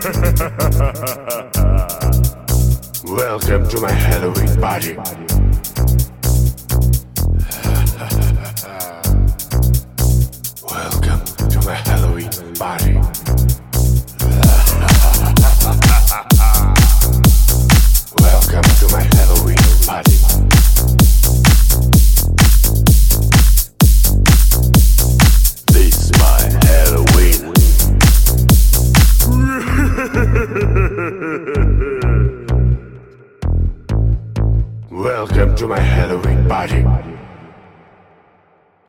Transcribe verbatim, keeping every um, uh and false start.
Welcome to my Halloween party. Welcome to my Halloween party. Welcome to my Halloween party. This is my Halloween. Welcome to my Halloween party.